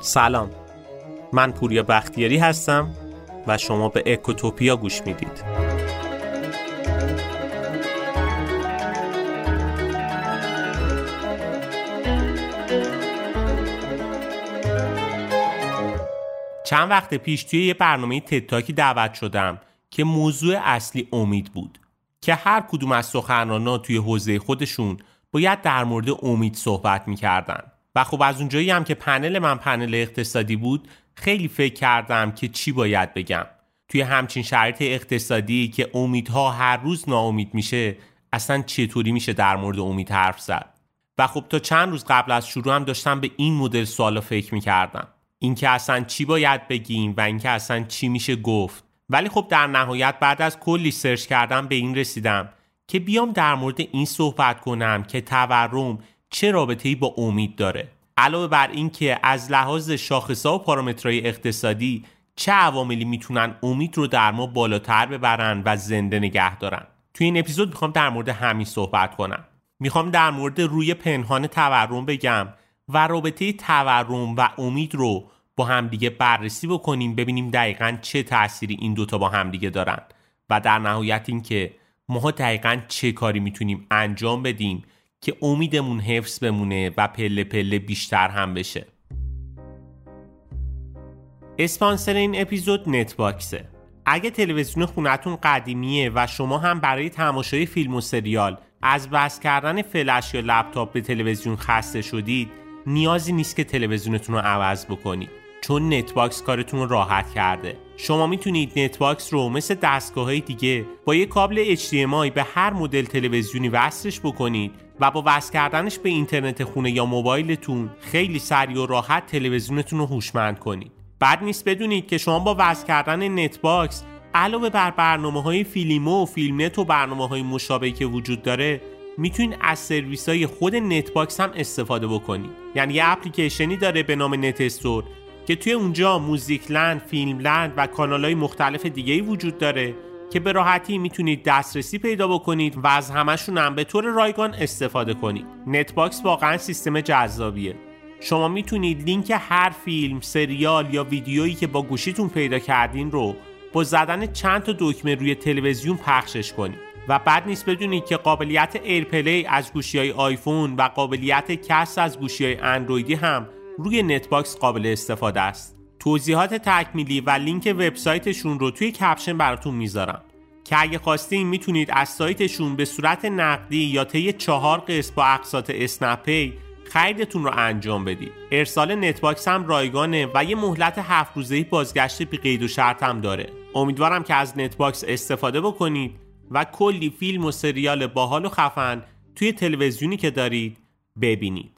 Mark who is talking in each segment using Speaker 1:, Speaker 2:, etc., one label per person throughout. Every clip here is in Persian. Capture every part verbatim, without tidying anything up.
Speaker 1: سلام، من پوریا بختیاری هستم و شما به اکوتوپیا گوش میدید. چند وقت پیش توی یه برنامه تدتاکی دعوت شدم که موضوع اصلی امید بود که هر کدوم از سخنران‌ها توی حوزه خودشون باید در مورد امید صحبت می‌کردن. و خب از اونجایی هم که پنل من پنل اقتصادی بود، خیلی فکر کردم که چی باید بگم. توی همچین شرایط اقتصادی که امیدها هر روز ناامید میشه، اصلا چطوری میشه در مورد امید حرف زد؟ و خب تا چند روز قبل از شروع هم داشتم به این مدل سوالا فکر می‌کردم. اینکه اصلا چی باید بگیم و اینکه اصلا چی میشه گفت. ولی خب در نهایت بعد از کلی سرچ کردم به این رسیدم که بیام در مورد این صحبت کنم که تورم چه رابطه‌ای با امید داره. علاوه بر این که از لحاظ شاخص‌ها و پارامترهای اقتصادی چه عواملی میتونن امید رو در ما بالاتر ببرن و زنده نگه دارن. توی این اپیزود میخوام در مورد همین صحبت کنم. میخوام در مورد روی پنهان تورم بگم و رابطه تورم و امید رو با همدیگه بررسی بکنیم، ببینیم دقیقاً چه تأثیری این دوتا با همدیگه دارن و در نهایت این که ما دقیقاً چه کاری میتونیم انجام بدیم که امیدمون حفظ بمونه و پله پله بیشتر هم بشه. اسپانسر این اپیزود نتباکسه. اگه تلویزیون خونتون قدیمیه و شما هم برای تماشای فیلم و سریال از بس کردن فلش یا لپتاپ به تلویزیون خسته شدید، نیازی نیست که تلویزیونتون رو عوض بکنید، چون نتباکس کارتون رو راحت کرده. شما میتونید نتباکس رو مثل دستگاه‌های دیگه با یک کابل اچ دی ام آی به هر مدل تلویزیونی وصلش بکنید و با وصل کردنش به اینترنت خونه یا موبایلتون خیلی سریع و راحت تلویزیونتون رو هوشمند کنید. بعد نیست بدونید که شما با وصل کردن نتباکس علاوه بر برنامه‌های فیلیمو و فیلمنت و برنامه‌های مشابهی که وجود داره، میتونید از سرویس‌های خود نتباکس هم استفاده بکنید. یعنی یه اپلیکیشنی داره به نام نت استور که توی اونجا موزیک لند، فیلم لند و کانال‌های مختلف دیگه‌ای وجود داره که به راحتی میتونید دسترسی پیدا بکنید و از همشون هم به طور رایگان استفاده کنید. نتباکس واقعا سیستم جذابیه. شما میتونید لینک هر فیلم، سریال یا ویدیویی که با گوشیتون پیدا کردین رو با زدن چند تا دکمه روی تلویزیون پخشش کنید. و بعد نیست بدونید که قابلیت ایرپلی از گوشی‌های آیفون و قابلیت کست از گوشی‌های اندرویدی هم روی نتباکس قابل استفاده است. توضیحات تکمیلی و لینک وبسایتشون رو توی کپشن براتون میذارم که اگه خواستین میتونید از سایتشون به صورت نقدی یا طی چهار قسط با اقساط اسنپ پی خریدتون رو انجام بدید. ارسال نتباکس هم رایگانه و یه مهلت هفت روزه‌ای بازگشت بی قید و شرط هم داره. امیدوارم که از نتباکس استفاده بکنید و کلی فیلم و سریال باحال و خفن توی تلویزیونی که دارید ببینید.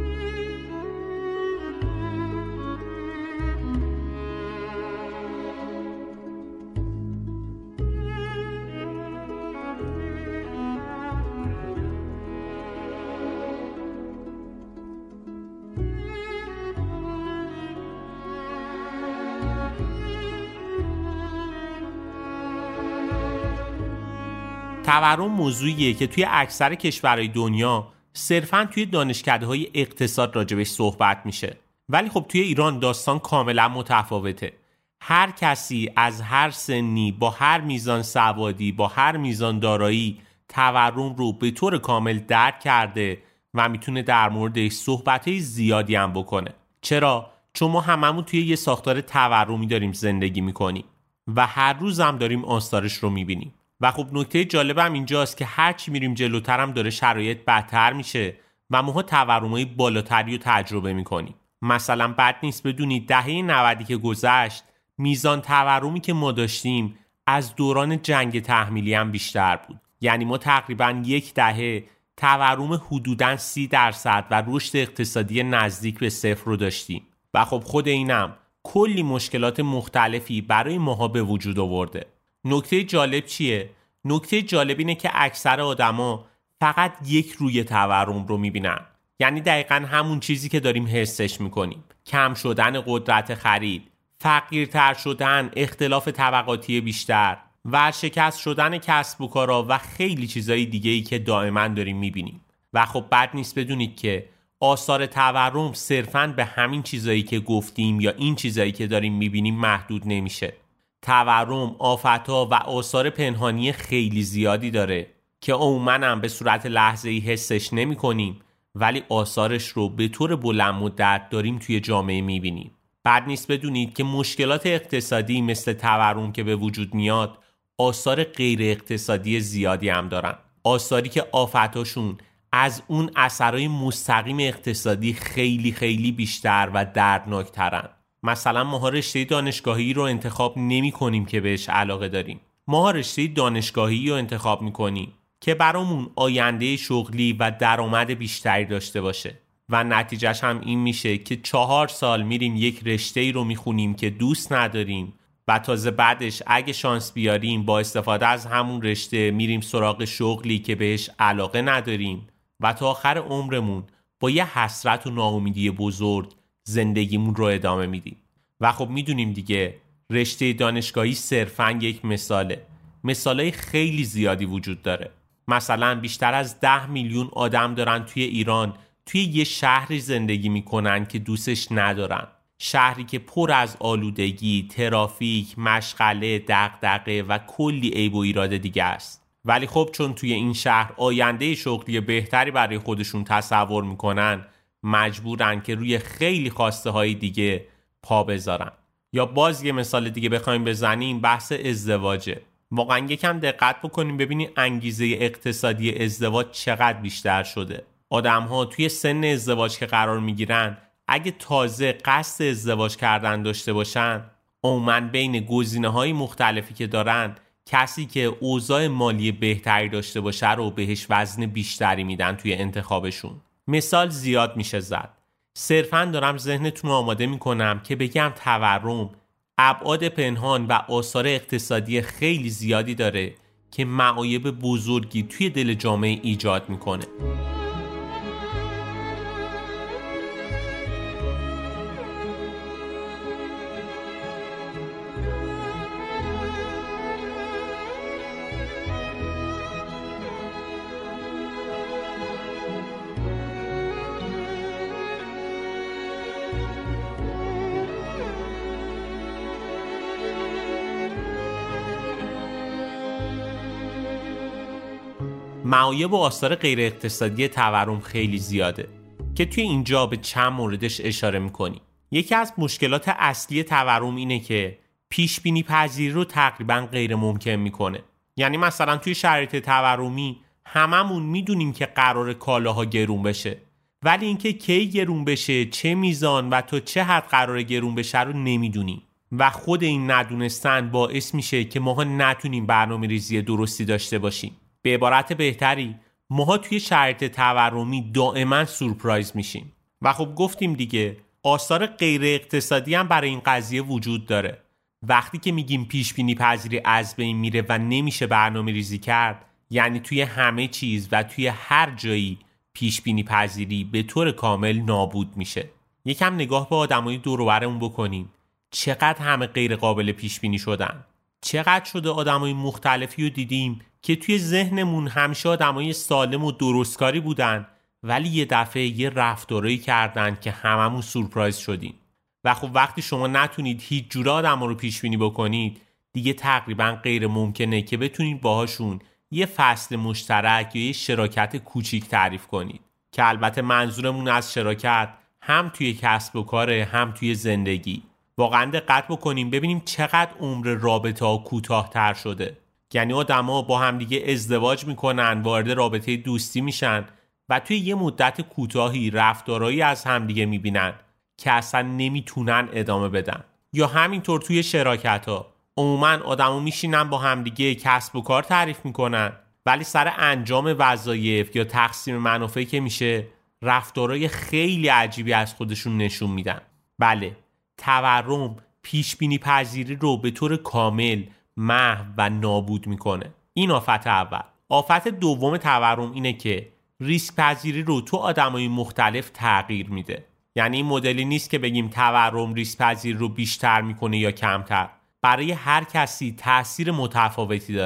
Speaker 1: تورم موضوعیه که توی اکثر کشورهای دنیا صرفاً توی دانشکده‌های اقتصاد راجبش صحبت میشه. ولی خب توی ایران داستان کاملا متفاوته. هر کسی از هر سنی با هر میزان سوادی با هر میزان دارایی تورم رو به طور کامل درک کرده و میتونه در موردش صحبت‌های زیادی هم بکنه. چرا؟ چون ما هممون توی یه ساختار تورمی داریم زندگی میکنیم و هر روز هم داریم آثارش رو میبینیم. و خب نکته جالبم اینجاست که هرچی میریم جلوتر هم داره شرایط بدتر میشه و ماها تورمای بالاتری رو تجربه میکنیم. مثلا بد نیست بدونید دهه نودی که گذشت میزان تورمی که ما داشتیم از دوران جنگ تحمیلی هم بیشتر بود. یعنی ما تقریبا یک دهه تورم حدوداً سی درصد و رشد اقتصادی نزدیک به صفر رو داشتیم و خب خود اینم کلی مشکلات مختلفی برای ماها به وجود آورده. نکته جالب چیه؟ نکته جالب اینه که اکثر آدما فقط یک روی تورم رو میبینن. یعنی دقیقاً همون چیزی که داریم حسش میکنیم. کم شدن قدرت خرید، فقیرتر شدن، اختلاف طبقاتی بیشتر، ورشکست شدن کسب و کارا و خیلی چیزای دیگه‌ای که دائما داریم میبینیم. و خب بد نیست بدونید که آثار تورم صرفاً به همین چیزایی که گفتیم یا این چیزایی که داریم میبینیم محدود نمیشه. تورم، آفت‌ها و آثار پنهانی خیلی زیادی داره که عموماً هم به صورت لحظه‌ای حسش نمی‌کنیم، ولی آثارش رو به طور بلند مدت داریم توی جامعه میبینیم. بد نیست بدونید که مشکلات اقتصادی مثل تورم که به وجود میاد آثار غیر اقتصادی زیادی هم دارن. آثاری که آفتاشون از اون اثرهای مستقیم اقتصادی خیلی خیلی بیشتر و دردناکترن. مثلا ماها رشته دانشگاهی رو انتخاب نمی کنیم که بهش علاقه داریم. ماها رشته دانشگاهی رو انتخاب می کنیم که برامون آینده شغلی و درآمد بیشتری داشته باشه و نتیجهش هم این میشه که چهار سال میریم یک رشته‌ای رو میخونیم که دوست نداریم و تازه بعدش اگه شانس بیاریم با استفاده از همون رشته میریم سراغ شغلی که بهش علاقه نداریم و تا آخر عمرمون با یه حسرت و ناامیدی بزرگ زندگیمون رو ادامه میدیم. و خب میدونیم دیگه رشته دانشگاهی صرفاً یک مثاله. مثالای خیلی زیادی وجود داره. مثلا بیشتر از ده میلیون آدم دارن توی ایران توی یه شهری زندگی میکنن که دوستش ندارن. شهری که پر از آلودگی، ترافیک، مشغله، دغدغه و کلی عیب و ایراد دیگه است. ولی خب چون توی این شهر آینده شغلی بهتری برای خودشون تصور میکنن، مجبورن که روی خیلی خواسته های دیگه پا بذارن. یا باز یه مثال دیگه بخوایم بزنیم، بحث ازدواجه. واقعا یکم دقت بکنیم ببینید انگیزه اقتصادی ازدواج چقدر بیشتر شده. آدم ها توی سن ازدواج که قرار میگیرن اگه تازه قصد ازدواج کردن داشته باشن، عموماً بین گزینه‌های مختلفی که دارن کسی که اوضاع مالی بهتری داشته باشه رو بهش وزن بیشتری میدن توی انتخابشون. مثال زیاد میشه زد. صرفاً دارم ذهنتون رو آماده میکنم که بگم تورم ابعاد پنهان و آثار اقتصادی خیلی زیادی داره که معایب بزرگی توی دل جامعه ایجاد میکنه. معایب و آثار غیر اقتصادی تورم خیلی زیاده که توی اینجا به چند موردش اشاره میکنیم. یکی از مشکلات اصلی تورم اینه که پیش بینی پذیری رو تقریبا غیر ممکن میکنه. یعنی مثلا توی شرایط تورمی هممون میدونیم که قرار کالاها گرون بشه، ولی اینکه کی گرون بشه، چه میزان و تا چه حد قرار گرون بشه رو نمیدونیم و خود این ندونستن باعث میشه که ماها نتونیم برنامه‌ریزی درستی داشته باشیم. به عبارت بهتری ماها توی شرایط تورمی دائما سورپرایز میشیم. و خب گفتیم دیگه آثار غیر اقتصادی هم برای این قضیه وجود داره. وقتی که میگیم پیش بینی پذیری از بین میره و نمیشه برنامه ریزی کرد، یعنی توی همه چیز و توی هر جایی پیش بینی پذیری به طور کامل نابود میشه. یکم نگاه به آدمای دور و برمون بکنیم. چقدر همه غیر قابل پیش بینی شدن. چقدر شده آدمای مختلفی رو دیدیم که توی ذهنمون همیشه آدمای سالم و درستکاری بودن، ولی یه دفعه یه رفتارایی کردن که هممون سورپرایز شدیم. و خب وقتی شما نتونید هیچ جوره آدما رو پیش بینی بکنید، دیگه تقریبا غیر ممکنه که بتونید باهاشون یه فصل مشترک یا یه شراکت کوچیک تعریف کنید. که البته منظورمون از شراکت هم توی کسب و کاره هم توی زندگی. واقعا دقت بکنیم ببینیم چقدر عمر رابطه ها کوتاه‌تر شده. یعنی آدما با هم دیگه ازدواج میکنن، وارد رابطه دوستی میشن و توی یه مدت کوتاهی رفتارهایی از هم دیگه میبینن که اصلا نمیتونن ادامه بدن. یا همینطور توی شراکت ها عموما آدما میشینن با هم دیگه کسب و کار تعریف میکنن، ولی سر انجام وظایف یا تقسیم منافع که میشه رفتارهای خیلی عجیبی از خودشون نشون میدن. بله، تورم پیش بینی پذیری رو به طور کامل محو و نابود میکنه. این آفت اول. آفت دوم تورم اینه که ریسک پذیری رو تو آدمای مختلف تغییر میده. یعنی این مدلی نیست که بگیم تورم ریسک پذیری رو بیشتر میکنه یا کمتر. برای هر کسی تأثیر متفاوتی داره.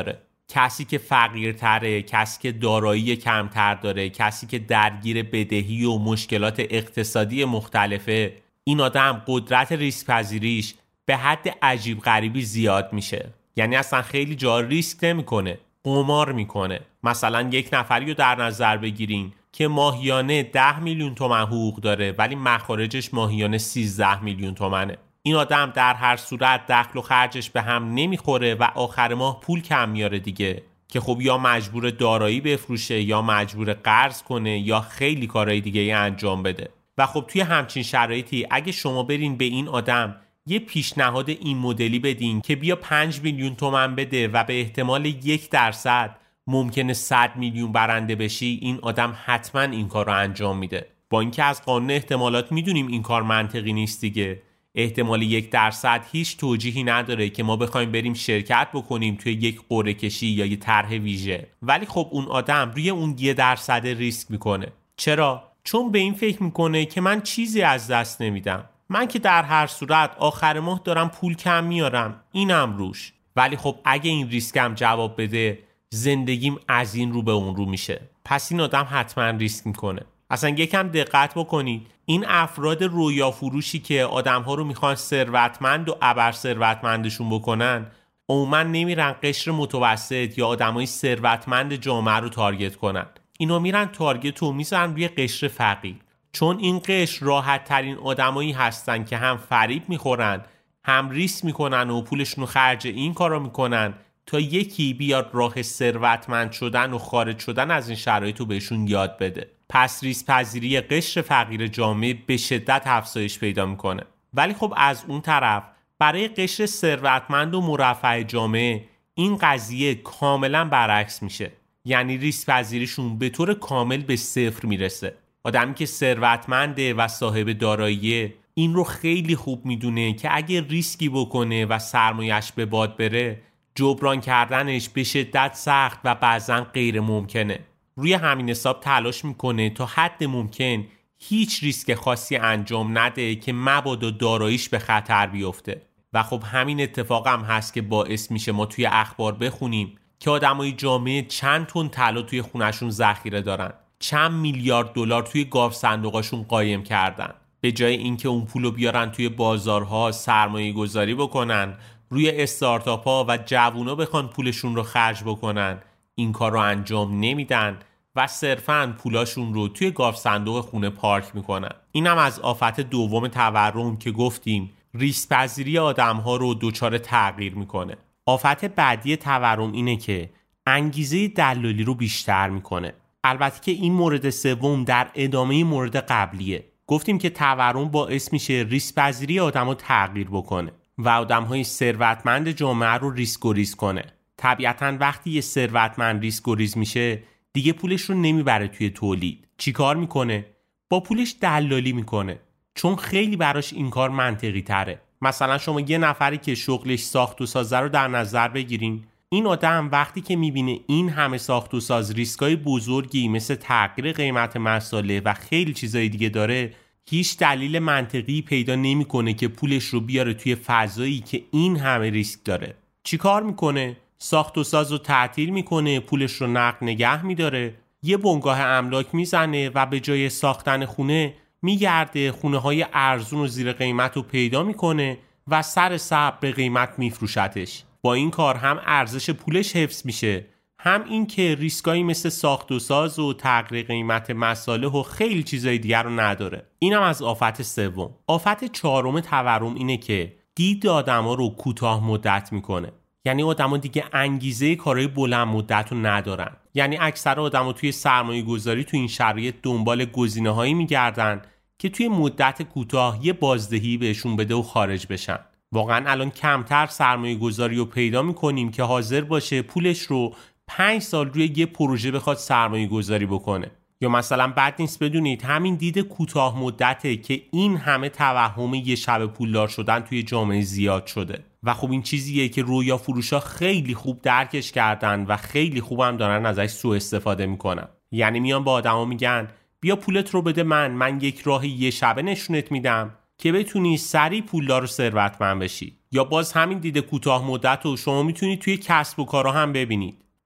Speaker 1: کسی که فقیرتره، کسی که دارایی کمتر داره، کسی که درگیر بدهی و مشکلات اقتصادی مختلفه، این آدم قدرت ریسک پذیریش به حد عجیب غریبی زیاد میشه. یعنی اصلا خیلی جا ریسک نمیکنه، قمار میکنه. مثلا یک نفری رو در نظر بگیرین که ماهیانه ده میلیون تومان حقوق داره ولی مخارجش ماهیانه سیزده میلیون تومنه. این آدم در هر صورت دخل و خرجش به هم نمیخوره و آخر ماه پول کم میاره دیگه، که خب یا مجبور دارایی بفروشه یا مجبور قرض کنه یا خیلی کارهای دیگه ای انجام بده. و خب توی همچین شرایطی اگه شما برین به این آدم یه پیشنهاد این مدلی بدین که بیا پنج میلیون تومان بده و به احتمال یک درصد ممکنه صد میلیون برنده بشی، این آدم حتما این کار رو انجام میده. با اینکه از قانون احتمالات میدونیم این کار منطقی نیست دیگه. احتمال یک درصد هیچ توجیهی نداره که ما بخوایم بریم شرکت بکنیم توی یک قرعه کشی یا یه طرح ویژه. ولی خب اون آدم روی اون یه درصد ریسک میکنه. چرا؟ چون به این فکر میکنه که من چیزی از دست نمیدم، من که در هر صورت آخر ماه دارم پول کم میارم، اینم روش. ولی خب اگه این ریسکم جواب بده زندگیم از این رو به اون رو میشه. پس این آدم حتما ریسک میکنه. اصلا یکم دقت بکنید، این افراد رویا فروشی که آدم‌ها رو میخوان ثروتمند و ابر ثروتمندشون بکنن، عموما نمیرن قشر متوسط یا آدمای ثروتمند جامعه رو تارگت کنن. اینا میرن تارگت رو میزنن روی قشر فقیر، چون این قشر راحت ترین آدمایی هستن که هم فریب میخورن، هم ریسک میکنن و پولشون رو خرج این کارا میکنن تا یکی بیاد راه ثروتمند شدن و خارج شدن از این شرایط رو بهشون یاد بده. پس ریسک پذیری قشر فقیر جامعه به شدت افزایش پیدا میکنه. ولی خب از اون طرف برای قشر ثروتمند و مرفه جامعه این قضیه کاملا برعکس میشه. یعنی ریسک پذیریشون به طور کامل به صفر میرسه. آدمی که ثروتمنده و صاحب داراییه این رو خیلی خوب میدونه که اگه ریسکی بکنه و سرمایه‌اش به باد بره، جبران کردنش به شدت سخت و بعضن غیر ممکنه. روی همین حساب تلاش میکنه تا حد ممکن هیچ ریسک خاصی انجام نده که مبادا داراییش به خطر بیفته. و خب همین اتفاق هم هست که باعث میشه ما توی اخبار بخونیم که آدمای جامعه چند تن طلا توی خونشون ذخیره دارن، چند میلیارد دلار توی گاو صندوقاشون قایم کردن. به جای اینکه اون پولو بیارن توی بازارها سرمایه گذاری بکنن، روی استارتاپ ها و جوونا بخوان پولشون رو خرج بکنن، این کار رو انجام نمیدن و صرفاً پولاشون رو توی گاو صندوق خونه پارک میکنن. اینم از آفت دوم تورم که گفتیم ریسک پذیری آدم‌ها رو دچار تغییر میکنه. آفت بعدی تورم اینه که انگیزه دلالی رو بیشتر میکنه. البته که این مورد سوم در ادامه مورد قبلیه. گفتیم که تورم باعث میشه ریسک پذیری آدم‌ها تغییر بکنه و آدم‌های ثروتمند جامعه رو ریسک و ریسک کنه. طبیعتاً وقتی یه ثروتمند ریسک و ریسک میشه دیگه پولش رو نمیبره توی تولید. چی کار میکنه؟ با پولش دلالی میکنه، چون خیلی براش این کار منطقی تره. مثلا شما یه نفری که شغلش ساخت و سازه رو در نظر بگیرین. این آدم وقتی که میبینه این همه ساخت و ساز ریسکای بزرگی مثل تغییر قیمت مساله و خیلی چیزای دیگه داره، هیچ دلیل منطقی پیدا نمیکنه که پولش رو بیاره توی فضایی که این همه ریسک داره. چی کار میکنه؟ ساخت و ساز رو تعطیل میکنه، پولش رو نقد نگه میداره، یه بنگاه املاک میزنه و به جای ساختن خونه میگرده خونه های ارزون و زیر قیمت رو پیدا میکنه و سر صبر به قیمت میفروشتش. با این کار هم ارزش پولش حفظ میشه، هم این که ریسکایی مثل ساخت و ساز و تغییر قیمت مساله و خیلی چیزای دیگر رو نداره. اینم از آفت سوم. آفت چهارم تورم اینه که دید آدما رو کوتاه مدت میکنه. یعنی آدما دیگه انگیزه کارهای بلند مدت رو ندارن. یعنی اکثر آدما توی سرمایه گذاری توی این شرایط دنبال گزینه‌هایی میگردن که توی مدت کوتاه یه بازدهی بهشون بده و خارج بشن. واقعا الان کمتر سرمایه گذاری رو پیدا میکنیم که حاضر باشه پولش رو پنج سال روی یه پروژه بخواد سرمایه گذاری بکنه. یا مثلا بد نیست بدونید همین دید کوتاه مدته که این همه توهم یه شب پولدار شدن توی جامعه زیاد شده. و خب این چیزیه که رویا فروشا خیلی خوب درکش کردن و خیلی خوبم دارن ازش سوء استفاده میکنن. یعنی میان با آدما میگن بیا پولت رو بده من، من یک راه یه شبه نشونت میدم که بتونی سریع پولدار و ثروتمند بشی. یا باز همین دید کوتاه مدت رو شما میتونید توی کسب و کارا هم ببینید.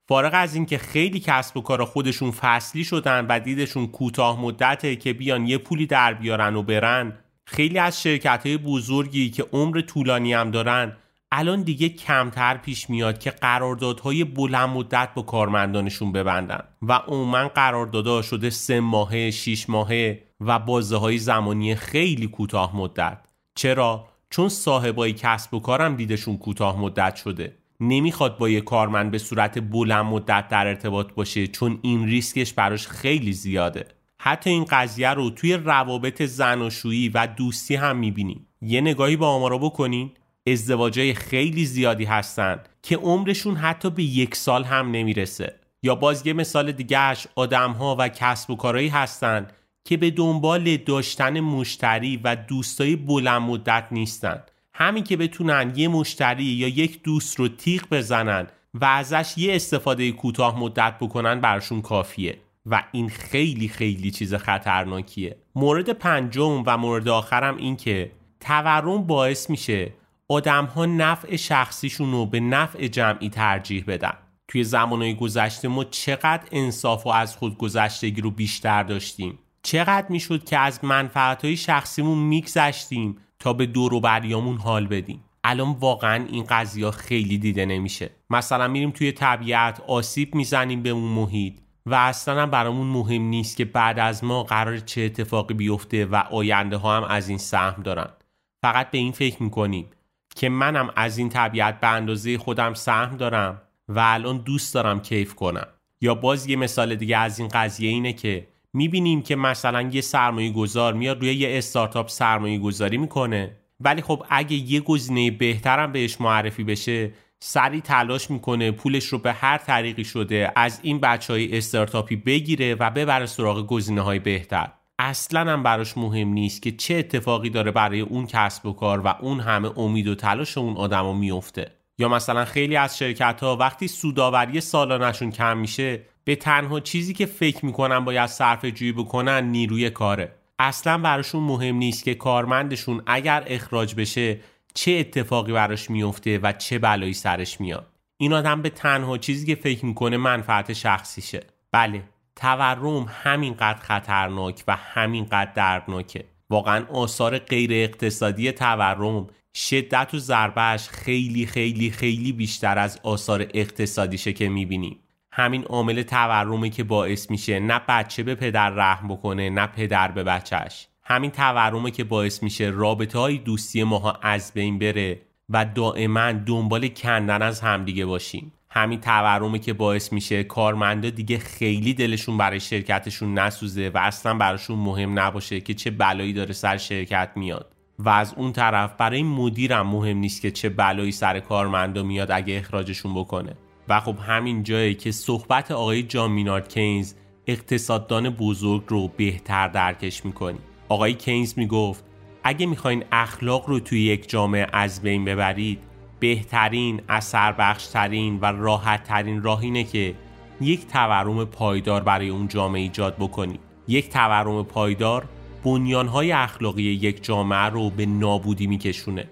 Speaker 1: فارغ از این که خیلی کسب و کار خودشون فصلی شدن و دیدشون کوتاه مدته که بیان یه پولی در بیارن و برن، خیلی از شرکت‌های بزرگی که عمر طولانی هم دارن الان دیگه کمتر پیش میاد که قراردادهای بلند مدت با کارمندانشون ببندن و عموما قراردادها شده سه ماهه، شش ماهه و بازه‌های زمانی خیلی کوتاه مدت. چرا؟ چون صاحبای کسب و کارم دیدشون کوتاه مدت شده، نمیخواد با یه کارمند به صورت بلند مدت در ارتباط باشه چون این ریسکش براش خیلی زیاده. حتی این قضیه رو توی روابط زناشویی و دوستی هم میبینیم. یه نگاهی با آمارا بکنین، ازدواجای خیلی زیادی هستن که عمرشون حتی به یک سال هم نمیرسه. یا باز یه مثال دیگهش آدم‌ها و کسب و کارهایی هستن که به دنبال داشتن مشتری و دوستای بلند مدت نیستن. همین که بتونن یه مشتری یا یک دوست رو تیغ بزنن و ازش یه استفاده کوتاه مدت بکنن برشون کافیه و این خیلی خیلی چیز خطرناکیه. مورد پنجم و مورد آخرم این که تورم باعث میشه آدم‌ها نفع شخصیشون رو به نفع جمعی ترجیح بدن. توی زمانهای گذشته ما چقدر انصاف و از خودگذشتگی رو بیشتر داشتیم. چقدر میشد که از منفعت‌های شخصیمون میگذشتیم تا به دور و بریامون حال بدیم. الان واقعا این قضیه خیلی دیده نمیشه. مثلا میریم توی طبیعت آسیب میزنیم به اون محیط و اصلا هم برامون مهم نیست که بعد از ما قرار چه اتفاقی بیفته و آینده ها هم از این سهم دارن. فقط به این فکر میکنیم که منم از این طبیعت به اندازه خودم سهم دارم و الان دوست دارم کیف کنم. یا باز یه مثال دیگه از این قضیه اینه که میبینیم که مثلا یه سرمایه گذار میاد روی یه استارتاپ سرمایه گذاری میکنه، ولی خب اگه یه گزینه بهترم بهش معرفی بشه سریع تلاش میکنه پولش رو به هر طریقی شده از این بچهای استارتاپی بگیره و ببره سراغ گزینه‌های بهتر. اصلا هم براش مهم نیست که چه اتفاقی داره برای اون کسب و کار و اون همه امید و تلاش اون آدمو میفته. یا مثلا خیلی از شرکت‌ها وقتی سودآوری سالانه‌شون کم میشه به تنها چیزی که فکر میکنن باید صرفه جویی بکنن نیروی کاره. اصلا براشون مهم نیست که کارمندشون اگر اخراج بشه چه اتفاقی براش میفته و چه بلایی سرش میاد. این آدم به تنها چیزی که فکر میکنه منفعت شخصیشه. بله، تورم همینقدر خطرناک و همینقدر دردناکه. واقعا آثار غیر اقتصادی تورم شدت و ضربهش خیلی خیلی خیلی بیشتر از آثار اقتصادیشه که میبینیم. همین عامل تورمه که باعث میشه نه بچه به پدر رحم بکنه نه پدر به بچهش. همین تورمه که باعث میشه رابطه های دوستی ماها از بین بره و دائما دنبال کندن از همدیگه باشیم. همین تورمه که باعث میشه کارمندا دیگه خیلی دلشون برای شرکتشون نسوزه و اصلا براشون مهم نباشه که چه بلایی داره سر شرکت میاد. و از اون طرف برای مدیرم مهم نیست که چه بلایی سر کارمندا میاد اگه اخراجشون بکنه. و خب همین جایی که صحبت آقای جان مینارد کینز اقتصاددان بزرگ رو بهتر درکش میکنی. آقای کینز میگفت اگه میخواین اخلاق رو توی یک جامعه از بین ببرید، بهترین، اثر بخشترین و راحت ترین راه اینه که یک تورم پایدار برای اون جامعه ایجاد بکنید. یک تورم پایدار بنیانهای اخلاقی یک جامعه رو به نابودی میکشونه.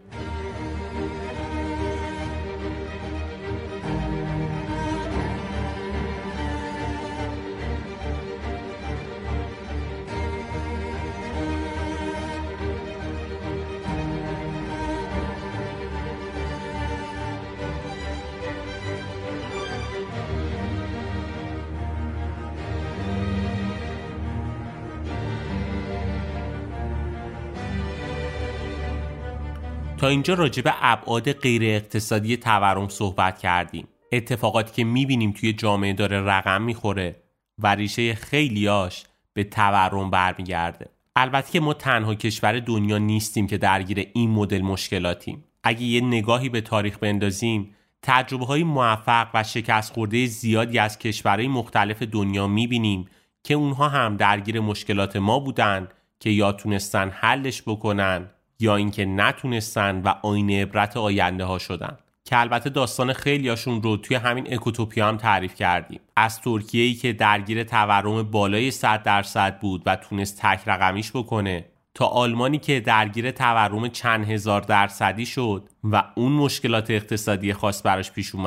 Speaker 1: تا اینجا راجع به ابعاد غیر اقتصادی تورم صحبت کردیم. اتفاقاتی که میبینیم توی جامعه داره رقم میخوره و ریشه خیلیاش به تورم برمیگرده. البته که ما تنها کشور دنیا نیستیم که درگیر این مدل مشکلاتیم. اگه یه نگاهی به تاریخ بندازیم، تجربه‌های موفق و شکست خورده زیادی از کشورهای مختلف دنیا میبینیم که اونها هم درگیر مشکلات ما بودن که یا تونستن حلش بکنن یا اینکه نتونستن و آینه عبرت آینده ها شدن. که البته داستان خیلیاشون رو توی همین اکوتوپیا هم تعریف کردیم. از ترکیه‌ای که درگیر تورم بالای صد درصد بود و تونست تک رقمیش بکنه، تا آلمانی که درگیر تورم چند هزار درصدی شد و اون مشکلات اقتصادی خاص براش پیش اومد،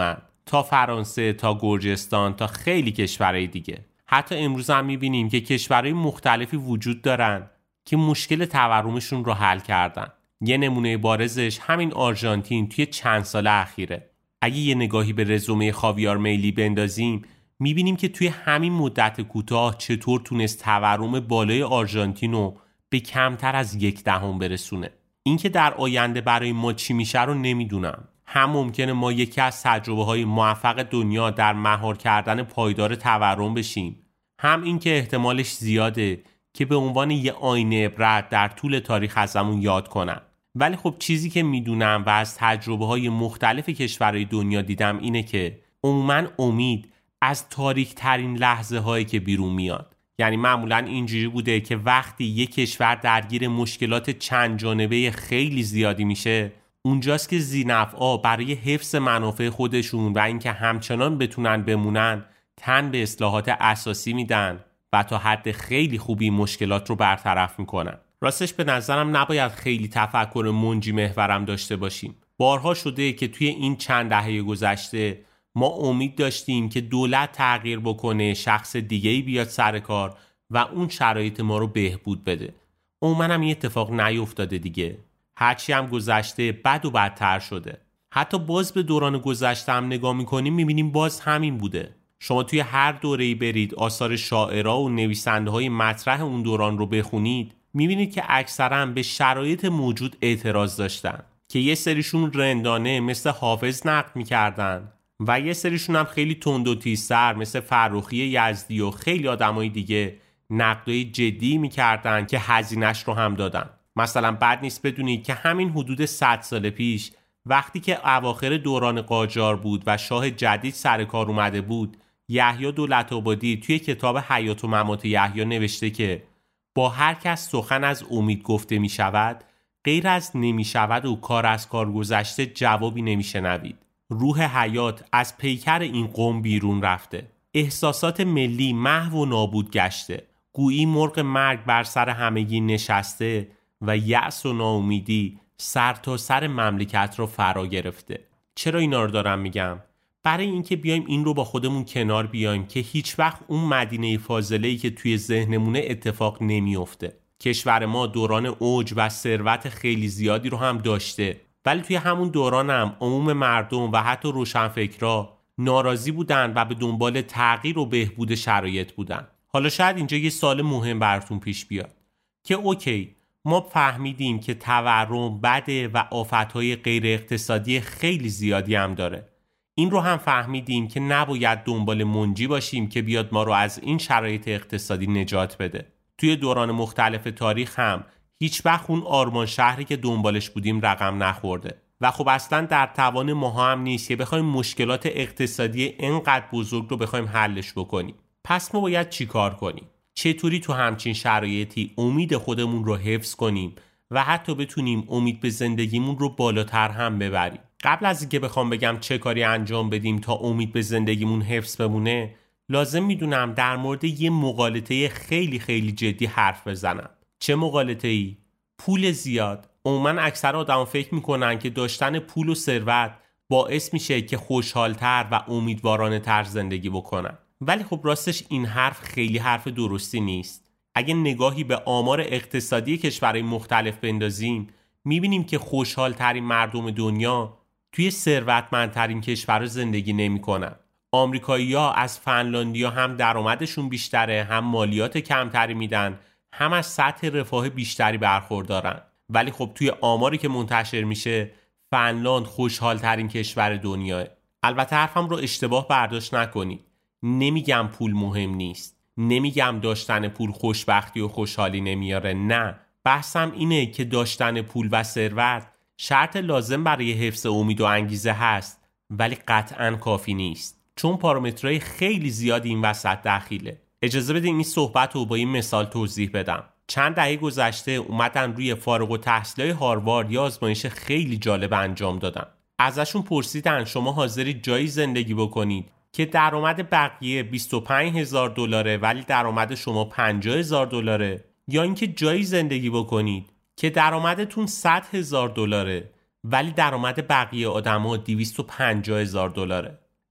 Speaker 1: تا فرانسه، تا گرجستان، تا خیلی کشورهای دیگه. حتی امروز هم میبینیم که کشورهای مختلفی وجود دارن که مشکل تورمشون رو حل کردن. یه نمونه بارزش همین آرژانتین توی چند سال اخیره. اگه یه نگاهی به رزومه خاویار میلی بندازیم، میبینیم که توی همین مدت کوتاه چطور تونست تورم بالای آرژانتین رو به کمتر از یک دهم برسونه. اینکه در آینده برای ما چی میشه رو نمیدونم. هم ممکنه ما یکی از تجربه‌های موفق دنیا در مهار کردن پایدار تورم بشیم، هم اینکه احتمالش زیاده که به عنوان یه آینه عبرت در طول تاریخ ازمون یاد کنن. ولی خب چیزی که میدونم و از تجربه‌های مختلف کشورهای دنیا دیدم اینه که عموماً امید از تاریک ترین لحظه هایی که بیرون میاد. یعنی معمولاً اینجوری بوده که وقتی یک کشور درگیر مشکلات چند جانبه خیلی زیادی میشه، اونجاست که ذی‌نفع‌ها برای حفظ منافع خودشون و اینکه همچنان بتونن بمونن تن به اصلاحات اساسی میدن و تا حد خیلی خوبی مشکلات رو برطرف میکنن. راستش به نظرم نباید خیلی تفکر منجی محورم داشته باشیم. بارها شده که توی این چند دهه گذشته ما امید داشتیم که دولت تغییر بکنه، شخص دیگه‌ای بیاد سر کار و اون شرایط ما رو بهبود بده. عموماً هم این اتفاق نیفتاده دیگه. هرچی هم گذشته بد و بدتر شده. حتی باز به دوران گذشته هم نگاه میکنیم میبینیم باز همین بوده. شما توی هر دوره‌ای برید آثار شاعرها و نویسنده‌های مطرح اون دوران رو بخونید، میبینید که اکثرا به شرایط موجود اعتراض داشتن که یه سریشون رندانه مثل حافظ نقد میکردن و یه سریشون هم خیلی تند و تیزتر مثل فرخی یزدی و خیلی آدمای دیگه نقدای جدی میکردن که هزینه‌اش رو هم دادن. مثلا بد نیست بدونید که همین حدود صد سال پیش وقتی که اواخر دوران قاجار بود و شاه جدید سر کار اومده بود، یحیی دولت‌آبادی توی کتاب حیات و ممات یحیی نوشته که با هر کس سخن از امید گفته می شود، غیر از نمی شود و کار از کار گذشته جوابی نمی شنوید. روح حیات از پیکر این قوم بیرون رفته. احساسات ملی محو و نابود گشته. گویی مرغ مرگ بر سر همگی نشسته و یأس و ناامیدی سر تا سر مملکت رو فرا گرفته. چرا اینا رو دارم میگم؟ برای اینکه بیایم این رو با خودمون کنار بیایم که هیچ وقت اون مدینه فاضله‌ای که توی ذهنمونه اتفاق نمیفته. کشور ما دوران اوج و ثروت خیلی زیادی رو هم داشته، ولی توی همون دوران هم عموم مردم و حتی روشنفکرها ناراضی بودن و به دنبال تغییر و بهبود شرایط بودن. حالا شاید اینجا یه سوال مهم براتون پیش بیاد که اوکی، ما فهمیدیم که تورم بده و آفت‌های غیر اقتصادی خیلی زیادی هم داره. این رو هم فهمیدیم که نباید دنبال منجی باشیم که بیاد ما رو از این شرایط اقتصادی نجات بده. توی دوران مختلف تاریخ هم هیچ وقت اون آرمان شهری که دنبالش بودیم رقم نخورده و خب اصلا در توان ما هم نیست که بخوایم مشکلات اقتصادی اینقدر بزرگ رو بخوایم حلش بکنیم. پس ما باید چی کار کنیم؟ چطوری تو همچین شرایطی امید خودمون رو حفظ کنیم و حتی بتونیم امید به زندگیمون رو بالاتر هم ببریم؟ قبل از اینکه بخوام بگم چه کاری انجام بدیم تا امید به زندگیمون حفظ بمونه، لازم میدونم در مورد یه مغالطه خیلی خیلی جدی حرف بزنم. چه مغالطه‌ای؟ پول زیاد. عموما اکثر آدم فکر میکنن که داشتن پول و ثروت باعث میشه که خوشحالتر و امیدوارانه تر زندگی بکنن. ولی خب راستش این حرف خیلی حرف درستی نیست. اگه نگاهی به آمار اقتصادی کشورهای مختلف بندازیم، میبینیم که خوشحال ترین مردم دنیا توی ثروتمندترین کشور زندگی نمی‌کنن. آمریکایی‌ها از فنلاندیا هم درآمدشون بیشتره، هم مالیات کمتری میدن، هم از سطح رفاه بیشتری برخوردارن. ولی خب توی آماری که منتشر میشه، فنلاند خوشحال ترین کشور دنیاه. البته حرفم رو اشتباه برداشت نکنید. نمیگم پول مهم نیست. نمیگم داشتن پول خوشبختی و خوشحالی نمیاره. نه. بحثم اینه که داشتن پول و ثروت شرط لازم برای حفظ امید و انگیزه هست، ولی قطعاً کافی نیست. چون پارامترهای خیلی زیادی این وسط دخیله. اجازه بدین این صحبت رو با این مثال توضیح بدم. چند دهه گذشته اومدن روی فارغ التحصیلای هاروارد یه آزمایش خیلی جالب انجام دادن. ازشون پرسیدن شما حاضرید جایی زندگی بکنید که درآمد بقیه بیست و پنج هزار دلاره ولی درآمد شما پنجاه هزار دلاره، یا اینکه جایی زندگی بکنید که درآمدتون صد هزار دلاره ولی درآمد بقیه آدما دویست و پنجاه هزار دلاره؟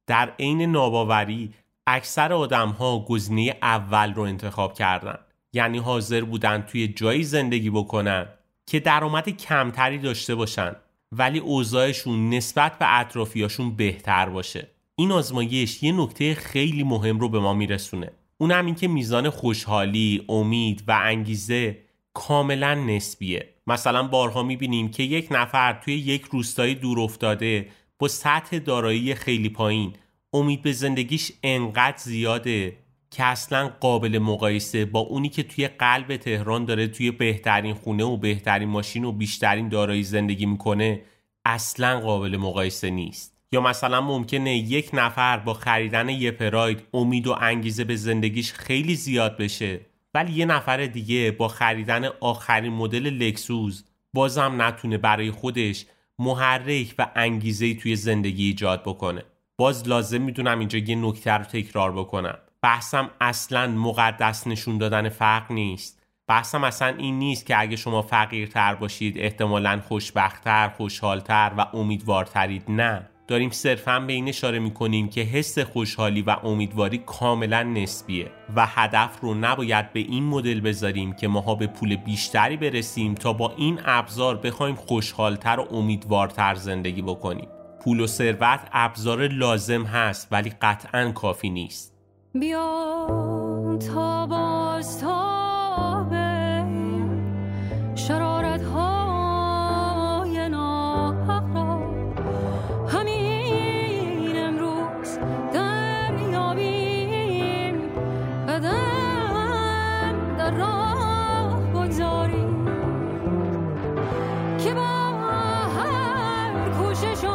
Speaker 1: در عین ناباوری اکثر آدم‌ها گزینه اول رو انتخاب کردن، یعنی حاضر بودن توی جایی زندگی بکنن که درآمد کمتری داشته باشن ولی اوضاعشون نسبت به اطرافیاشون بهتر باشه. این آزمایش یه نکته خیلی مهم رو به ما میرسونه، اونم این که میزان خوشحالی، امید و انگیزه کاملا نسبیه. مثلا بارها میبینیم که یک نفر توی یک روستای دور افتاده با سطح دارایی خیلی پایین امید به زندگیش انقدر زیاده که اصلا قابل مقایسه با اونی که توی قلب تهران داره توی بهترین خونه و بهترین ماشین و بیشترین دارایی زندگی میکنه اصلا قابل مقایسه نیست. یا مثلا ممکنه یک نفر با خریدن یه پراید امید و انگیزه به زندگیش خیلی زیاد بشه ولی یه نفر دیگه با خریدن آخرین مدل لکسوس بازم نتونه برای خودش محرک و انگیزه‌ای توی زندگی ایجاد بکنه. باز لازم میدونم اینجا یه نکته رو تکرار بکنم. بحثم اصلاً مقدس نشون دادن فقر نیست. بحثم اصلا این نیست که اگه شما فقیرتر باشید احتمالاً خوشبخت‌تر، خوشحالتر و امیدوارترید. نه، داریم صرفاً به این اشاره میکنیم که حس خوشحالی و امیدواری کاملا نسبیه و هدف رو نباید به این مدل بذاریم که ماها به پول بیشتری برسیم تا با این ابزار بخوایم خوشحالتر و امیدوارتر زندگی بکنیم. پول و ثروت ابزار لازم هست ولی قطعاً کافی نیست.
Speaker 2: بیا تا باز تا به شرارت های ناحق را همین امروز دریابیم، قدم در راه بگذاریم که با هر کوشش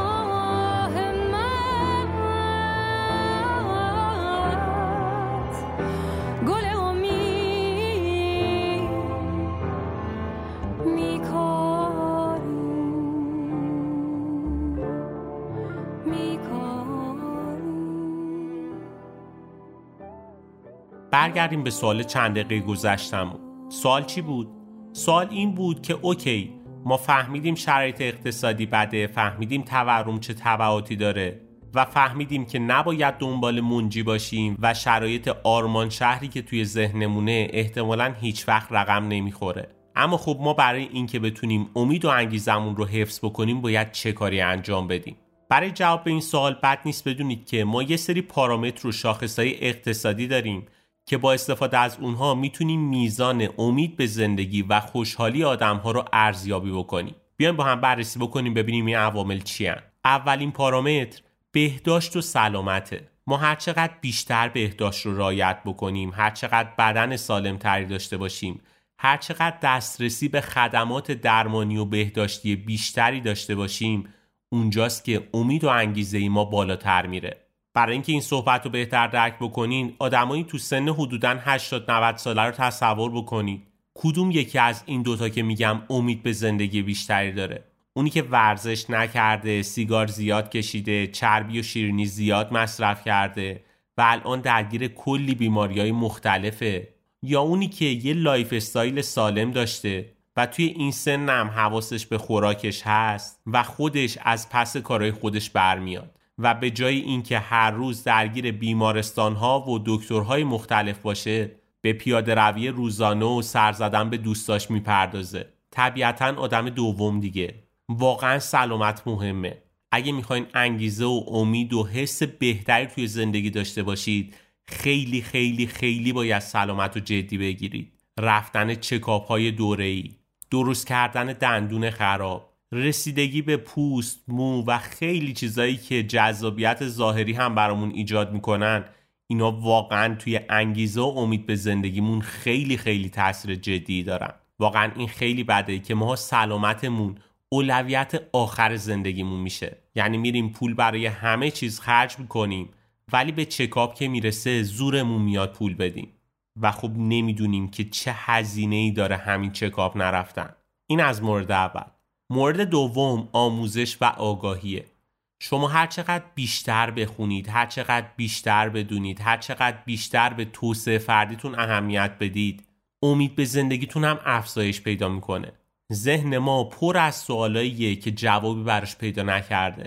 Speaker 1: برگردیم به سوال چند دقیقه گذشتم. سوال چی بود؟ سوال این بود که اوکی، ما فهمیدیم شرایط اقتصادی بده، فهمیدیم تورم چه تبعاتی داره و فهمیدیم که نباید دنبال منجی باشیم و شرایط آرمان شهری که توی ذهنمونه احتمالاً هیچ وقت رقم نمیخوره. اما خب ما برای این که بتونیم امید و انگیزمون رو حفظ بکنیم باید چه کاری انجام بدیم؟ برای جواب به این سوال بد نیست بدونید که ما یه سری پارامتر و شاخصهای اقتصادی داریم که با استفاده از اونها میتونیم میزان امید به زندگی و خوشحالی آدمها رو ارزیابی بکنیم. بیایم با هم بررسی بکنیم ببینیم این عوامل چی هن. اولین پارامتر بهداشت و سلامته. ما هر چقدر بیشتر بهداشت رو رعایت بکنیم، هر چقدر بدن سالم تری داشته باشیم، هر چقدر دسترسی به خدمات درمانی و بهداشتی بیشتری داشته باشیم، اونجاست که امید و انگیزه ما بالاتر میره. برای اینکه این صحبت رو بهتر درک بکنین، آدمایی تو سن حدوداً هشتاد نود ساله رو تصور بکنید. کدوم یکی از این دوتا که میگم امید به زندگی بیشتری داره؟ اونی که ورزش نکرده، سیگار زیاد کشیده، چربی و شیرینی زیاد مصرف کرده و الان درگیر کلی بیماریهای مختلفه، یا اونی که یه لایف استایل سالم داشته و توی این سن هم حواسش به خوراکش هست و خودش از پس کارهای خودش برمیاد و به جای اینکه هر روز درگیر بیمارستان‌ها و دکترهای مختلف باشه به پیاده روی روزانه و سر زدن به دوستاش میپردازه؟ طبیعتاً آدم دوم دیگه. واقعاً سلامت مهمه. اگه میخواین انگیزه و امید و حس بهتری توی زندگی داشته باشید، خیلی خیلی خیلی باید سلامت رو جدی بگیرید. رفتن چکاپ‌های دوره‌ای، درست کردن دندون خراب، رسیدگی به پوست، مو و خیلی چیزایی که جذابیت ظاهری هم برامون ایجاد میکنن، اینا واقعا توی انگیزه و امید به زندگیمون خیلی خیلی تاثیر جدی دارن. واقعا این خیلی بده که ما سلامتمون اولویت آخر زندگیمون میشه. یعنی میریم پول برای همه چیز خرج میکنیم ولی به چکاپ که میرسه زورمون میاد پول بدیم و خب نمیدونیم که چه هزینه‌ای داره همین چکاپ نرفتن. این از مورد اول. مورد دوم آموزش و آگاهیه. شما هر چقدر بیشتر بخونید، هر چقدر بیشتر بدونید، هر چقدر بیشتر به توسعه فردیتون اهمیت بدید، امید به زندگیتون هم افزایش پیدا میکنه. ذهن ما پر از سوالاییه که جوابی براش پیدا نکرده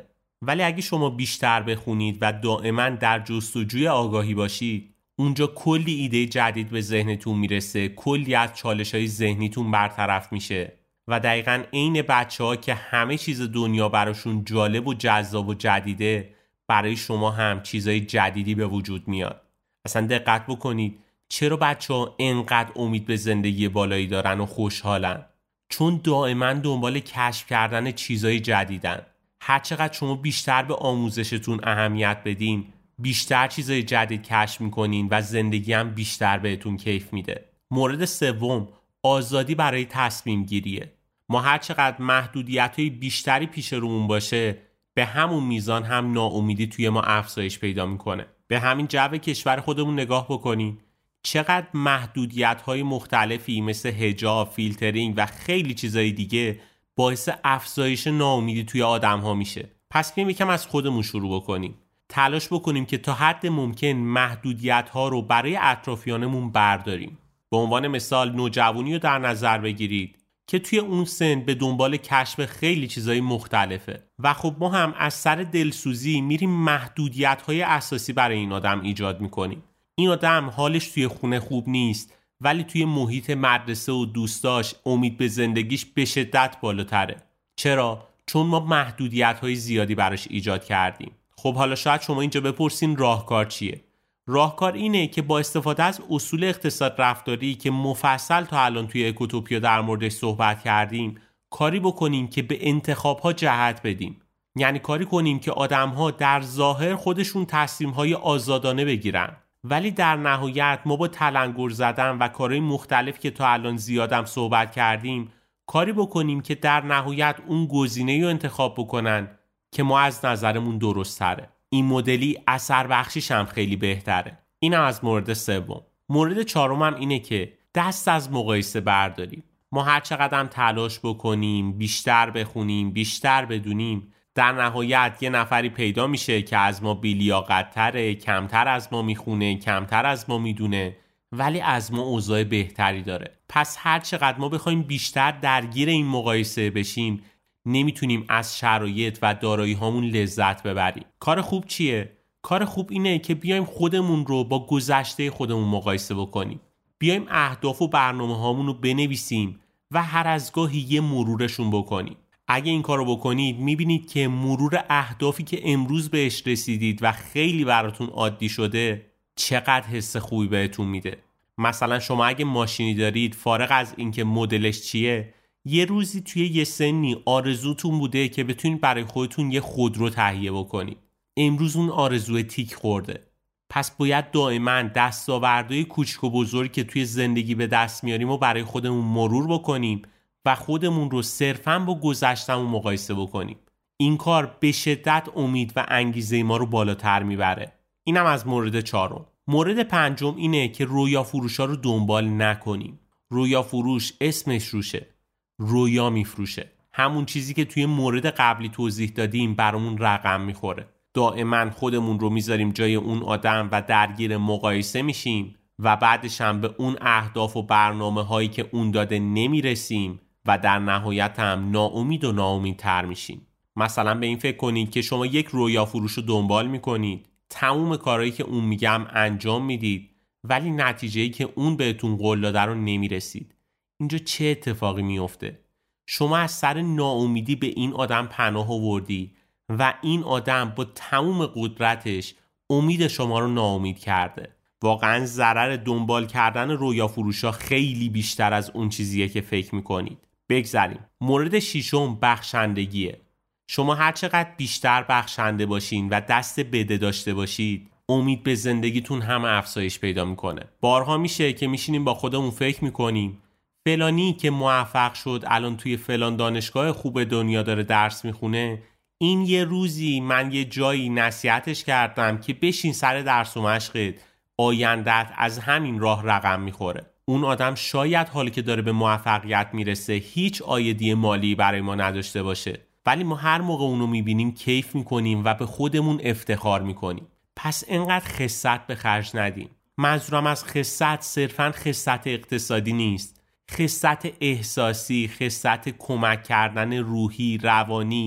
Speaker 1: ولی اگه شما بیشتر بخونید و دائما در جستجوی آگاهی باشید، اونجا کلی ایده جدید به ذهنتون میرسه، کلی از چالش‌های ذهنیتون برطرف میشه و دقیقاً عین بچه‌ها که همه چیز دنیا براشون جالب و جذاب و جدیده، برای شما هم چیزای جدیدی به وجود میاد. اصلا دقت بکنید چرا بچه‌ها انقدر امید به زندگی بالایی دارن و خوشحالن؟ چون دائما دنبال کشف کردن چیزای جدیدن. هر چقدر شما بیشتر به آموزشتون اهمیت بدین، بیشتر چیزای جدید کشف میکنین و زندگی هم بیشتر بهتون کیف میده. مورد سوم، آزادی برای تصمیم گیریه. ما هر چقدر محدودیت‌های بیشتری پیش رومون باشه، به همون میزان هم ناامیدی توی ما افزایش پیدا میکنه. به همین جو کشور خودمون نگاه بکنین. چقدر محدودیت‌های مختلفی مثل حجاب، فیلترینگ و خیلی چیزای دیگه باعث افزایش ناامیدی توی آدم‌ها میشه. پس بیایم یکم از خودمون شروع بکنیم. تلاش بکنیم که تا حد ممکن محدودیت‌ها رو برای اطرافیانمون برداریم. به عنوان مثال نوجوانی رو در نظر بگیرید که توی اون سن به دنبال کشف خیلی چیزای مختلفه و خب ما هم از سر دلسوزی میریم محدودیت‌های اساسی برای این آدم ایجاد میکنیم. این آدم حالش توی خونه خوب نیست، ولی توی محیط مدرسه و دوستاش امید به زندگیش به شدت بالاتره. چرا؟ چون ما محدودیت‌های زیادی براش ایجاد کردیم. خب حالا شاید شما اینجا بپرسین راهکار چیه؟ راهکار اینه که با استفاده از اصول اقتصاد رفتاری که مفصل تا الان توی اکوتوپیا در موردش صحبت کردیم، کاری بکنیم که به انتخاب‌ها جهت بدیم. یعنی کاری کنیم که آدم‌ها در ظاهر خودشون تصمیم‌های آزادانه بگیرن، ولی در نهایت ما با تلنگر زدن و کارهای مختلف که تا الان زیادم صحبت کردیم، کاری بکنیم که در نهایت اون گزینه‌ای رو انتخاب بکنن که ما از نظرمون درست تره. این مدلی اثر بخشیش هم خیلی بهتره. اینم از مورد سوم. مورد چهارم هم اینه که دست از مقایسه برداریم. ما هر چقدر هم تلاش بکنیم، بیشتر بخونیم، بیشتر بدونیم، در نهایت یه نفری پیدا میشه که از ما بی‌لیاقت‌تره، کمتر از ما میخونه، کمتر از ما میدونه، ولی از ما اوضاع بهتری داره. پس هر چقدر ما بخوایم بیشتر درگیر این مقایسه بشیم، نمیتونیم از شرایط و دارایی هامون لذت ببریم. کار خوب چیه؟ کار خوب اینه که بیایم خودمون رو با گذشته خودمون مقایسه بکنیم. بیایم اهداف و برنامه هامون رو بنویسیم و هر از گاهی یه مرورشون بکنیم. اگه این کارو بکنید میبینید که مرور اهدافی که امروز بهش رسیدید و خیلی براتون عادی شده چقدر حس خوبی بهتون میده. مثلا شما اگه ماشینی دارید، فارغ از اینکه مدلش چیه، یه روزی توی یه سنی آرزوتون بوده که بتونید برای خودتون یه خودرو تهیه بکنید. امروز اون آرزو تیک خورده. پس باید دائما دستاوردهای کوچیک و بزرگی که توی زندگی به دست میاریم و برای خودمون مرور بکنیم و خودمون رو صرفاً با گذشتمون مقایسه بکنیم. این کار به شدت امید و انگیزه ما رو بالاتر میبره. اینم از مورد چهارم. مورد پنجم اینه که رویا فروشا رو دنبال نکنیم. رویا فروش اسمش روشه. رویا میفروشه. همون چیزی که توی مورد قبلی توضیح دادیم برامون رقم میخوره. دائما خودمون رو میذاریم جای اون آدم و درگیر مقایسه میشیم و بعدش هم به اون اهداف و برنامه هایی که اون داده نمیرسیم و در نهایت هم ناامید و ناامیدتر میشیم. مثلا به این فکر کنید که شما یک رویا فروش رو دنبال میکنید، تمام کارهایی که اون میگم انجام میدید، ولی نتیجه‌ای که اون بهتون قول داده رو نمیرسید. اینجا چه اتفاقی میفته؟ شما از سر ناامیدی به این آدم پناه آوردی و این آدم با تمام قدرتش امید شما رو ناامید کرده. واقعا ضرر دنبال کردن رویا فروشا خیلی بیشتر از اون چیزیه که فکر میکنید. بگذاریم. مورد ششم بخشندگیه. شما هر چقدر بیشتر بخشنده باشین و دست بده داشته باشید، امید به زندگیتون هم افزایش پیدا میکنه. بارها میشه که میشینیم با خودمون فکر میکنیم فلانی که موفق شد الان توی فلان دانشگاه خوب دنیا داره درس میخونه، این یه روزی من یه جایی نصیحتش کردم که بشین سر درس و مشقت، آیندت از همین راه رقم میخوره. اون آدم شاید حالی که داره به موفقیت میرسه هیچ عایدی مالی برای ما نداشته باشه، ولی ما هر موقع اونو میبینیم کیف میکنیم و به خودمون افتخار میکنیم. پس انقدر خست به خرج ندیم. منظورم از خست صرفاً خست اقتصادی نیست، خست احساسی، خست کمک کردن روحی، روانی،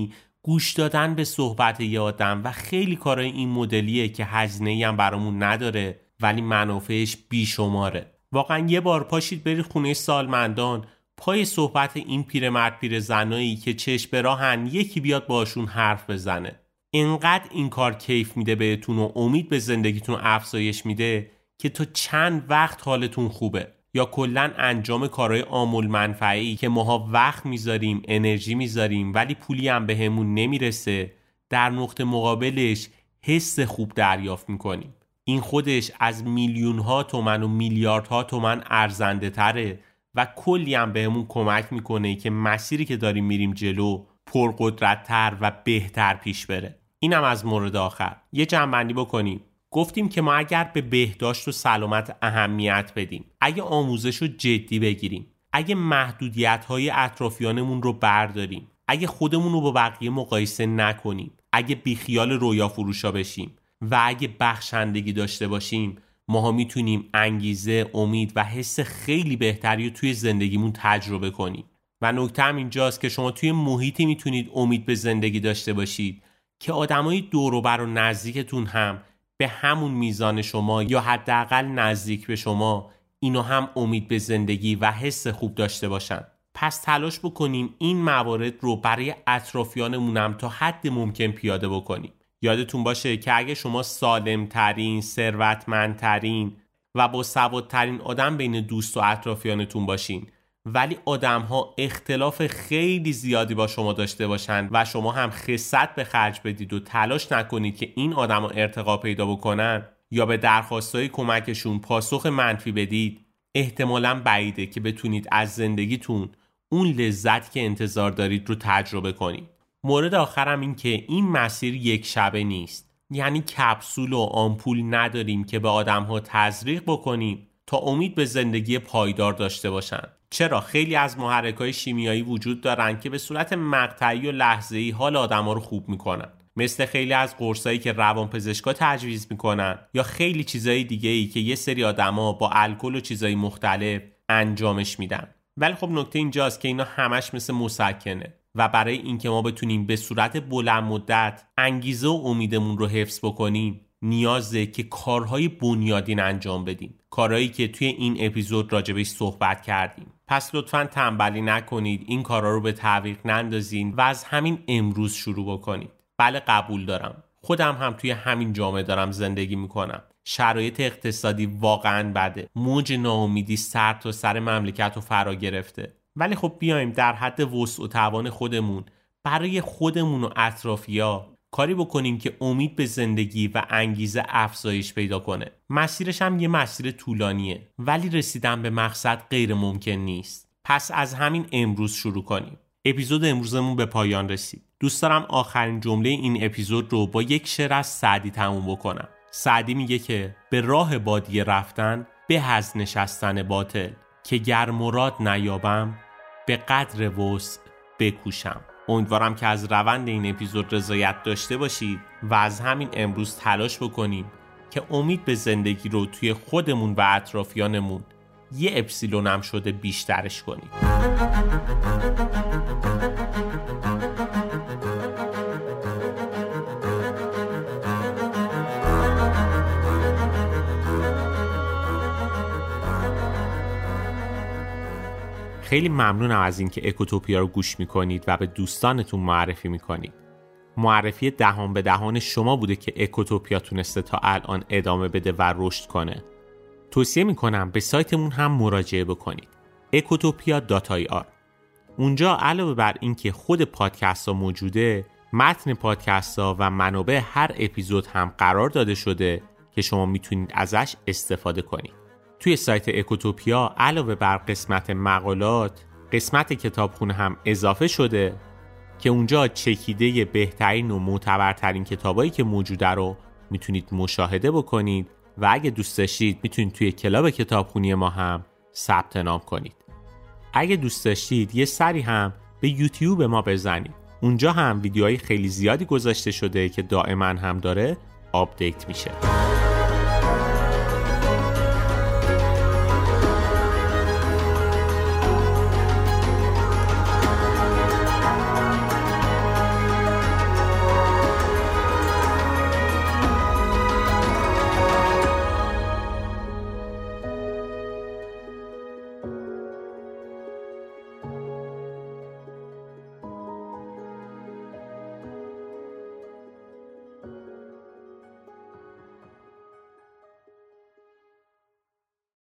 Speaker 1: گوش دادن به صحبت یه آدم و خیلی کارای این مدلیه که هزینه‌ای هم برامون نداره ولی منافعش بیشماره. واقعا یه بار پاشید برید خونه سالمندان، پای صحبت این پیرمرد پیرزنایی که چشم به راهن یکی بیاد باشون حرف بزنه. اینقدر این کار کیف میده بهتون و امید به زندگیتون افزایش میده که تا چند وقت حالتون خوبه. یا کلن انجام کارهای عامل منفعه‌ای که ماها وقت میذاریم، انرژی میذاریم ولی پولی هم بهمون نمیرسه، در نقطه مقابلش حس خوب دریافت میکنیم. این خودش از میلیون ها تومن و میلیاردها تومن ارزنده تره و کلی هم بهمون کمک میکنه که مسیری که داریم میریم جلو پرقدرت‌تر و بهتر پیش بره. اینم از مورد آخر. یه جمع‌بندی بکنیم. گفتیم که ما اگر به بهداشت و سلامت اهمیت بدیم، اگه آموزش رو جدی بگیریم، اگه محدودیت‌های اطرافیانمون رو برداریم، اگه خودمون رو با بقیه مقایسه نکنیم، اگه بیخیال رویا فروشا بشیم و اگه بخشندگی داشته باشیم، ماها میتونیم انگیزه، امید و حس خیلی بهتری رو توی زندگیمون تجربه کنیم. و نکته هم اینجاست که شما توی محیطی میتونید امید به زندگی داشته باشید که آدمای دور و بر و نزدیکتون هم به همون میزان شما یا حداقل نزدیک به شما اینو هم امید به زندگی و حس خوب داشته باشن. پس تلاش بکنیم این موارد رو برای اطرافیانمون هم تا حد ممکن پیاده بکنیم. یادتون باشه که اگه شما سالمترین، ثروتمندترین و با سوادترین آدم بین دوست و اطرافیانتون باشین ولی آدم‌ها اختلاف خیلی زیادی با شما داشته باشن و شما هم خست به خرج بدید و تلاش نکنید که این آدم‌ها ارتقا پیدا بکنن یا به درخواست‌های کمکشون پاسخ منفی بدید، احتمالاً بعیده که بتونید از زندگیتون اون لذت که انتظار دارید رو تجربه کنید. مورد آخرم این که این مسیر یک شبه نیست. یعنی کپسول و آمپول نداریم که به آدم‌ها تزریق بکنیم تا امید به زندگی پایدار داشته باشن. چرا خیلی از محرک‌های شیمیایی وجود دارن که به صورت مقطعی و لحظه‌ای حال آدم‌ها رو خوب میکنن، مثل خیلی از قرصایی که روانپزشکا تجویز میکنن یا خیلی چیزای دیگه‌ای که یه سری آدما با الکل و چیزای مختلف انجامش میدن. ولی خب نکته اینجاست که اینا همش مثل مسکنه و برای اینکه ما بتونیم به صورت بلند مدت انگیزه و امیدمون رو حفظ بکنیم نیازه که کارهای بنیادین انجام بدیم، کارهایی که توی این اپیزود راجبش صحبت کردیم. پس لطفاً تنبلی نکنید، این کارها رو به تعویق نندازین و از همین امروز شروع بکنید. بله قبول دارم، خودم هم توی همین جامعه دارم زندگی میکنم. شرایط اقتصادی واقعاً بده، موج ناامیدی سر تا سر مملکت رو فرا گرفته، ولی خب بیایم در حد وسع و توان خودمون برای خودمون و اطرافیا کاری بکنیم که امید به زندگی و انگیزه افزایش پیدا کنه. مسیرش هم یه مسیر طولانیه ولی رسیدن به مقصد غیر ممکن نیست. پس از همین امروز شروع کنیم. اپیزود امروزمون به پایان رسید. دوست دارم آخرین جمله این اپیزود رو با یک شعر از سعدی تموم بکنم. سعدی میگه که به راه بادیه رفتن به از نشستن باطل، که گر مراد نیابم به قدر وسع بکوشم. امیدوارم که از روند این اپیزود رضایت داشته باشید و از همین امروز تلاش بکنیم که امید به زندگی رو توی خودمون و اطرافیانمون یه اپسیلون هم شده بیشترش کنیم. خیلی ممنونم از اینکه اکوتوپیا رو گوش میکنید و به دوستانتون معرفی میکنید. معرفی دهان به دهان شما بوده که اکوتوپیا تونسته تا الان ادامه بده و رشد کنه. توصیه میکنم به سایتمون هم مراجعه بکنید، اکوتوپیا دات آی آر. اونجا علاوه بر اینکه خود پادکست ها موجوده، متن پادکست ها و منابع هر اپیزود هم قرار داده شده که شما میتونید ازش استفاده کنید. توی سایت اکوتوپیا علاوه بر قسمت مقالات، قسمت کتابخونه هم اضافه شده که اونجا چکیده بهترین و معتبرترین کتابایی که موجوده رو میتونید مشاهده بکنید و اگه دوست داشتید میتونید توی کلاب کتابخونی ما هم ثبت نام کنید. اگه دوست داشتید یه سری هم به یوتیوب ما بزنید، اونجا هم ویدیوهای خیلی زیادی گذاشته شده که دائما هم داره آپدیت میشه.